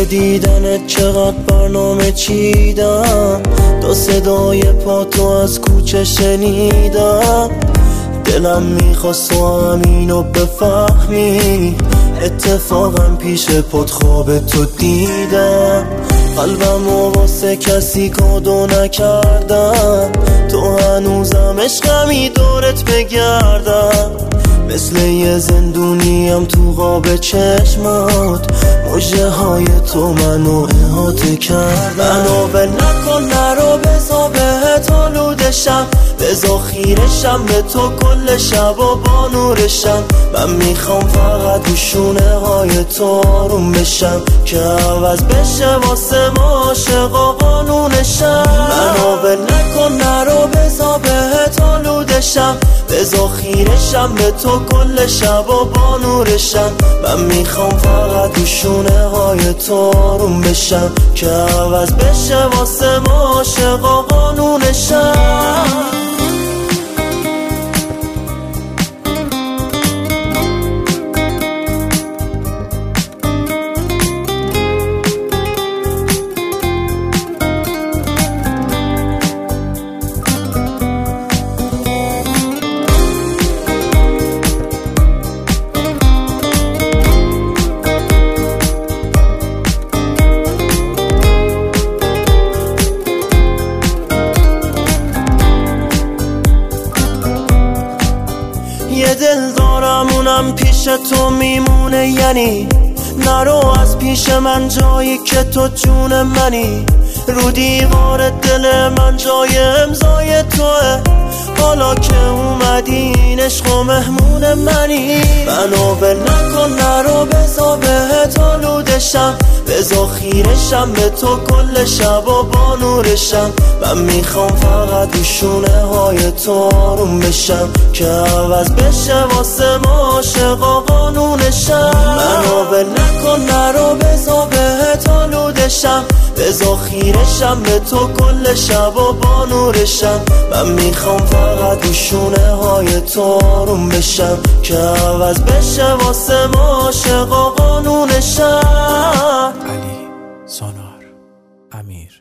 واسه دیدنت چقدر برنامه چیدم، تا صدای پاتو از کوچه شنیدم. دلم میخواست تو همینو بفهمی، اتفاقا پیش پات خواب تو دیدم. قلبمو واسه کسی کادو نکردم، تو هنوزم عشقمی دورت بگردم. مثل یه زندونیم تو قاب چشمات، مژه های تو منو احاطه کردن. منو ول نکن، نرو بزا بهت آلودشم، بزا خیرشم به تو کل شب و با نورشم. من میخوام فقط رو شونه های تو آروم بشم، که عوض بشه واسه ما عاشقا قانونشم. منو ول نکن، نرو بزا بهت آلودشم، بزا خیرشم به تو کل شب و با نورشم. من میخوام فقط رو شونه های تو آروم بشم، که عوض بشه واسه ما عاشقا قانونشم. یه دل دارم اونم پیش تو میمونه، یعنی نرو از پیش من جایی که تو جون منی. رو دیوار دل من جای امضای توه، حالا که اومدی این عشق و مهمون منی. منو ول نکن، نرو بزا بهت آلودشم، بزا خیرشم به تو کل شب و با نورشم. من میخوام فقط رو شونه های تو آروم بشم، که عوض بشه واسه ما عاشقا قانونشم. منو ول نکن، نرو بزا بهت آلودشم، بزا خیرشم به تو کل شب و با نورشم. من میخوام فقط رو شونه های تو آروم بشم، که عوض بشه واسه ما عاشقا قانونشم. علی سونار امیر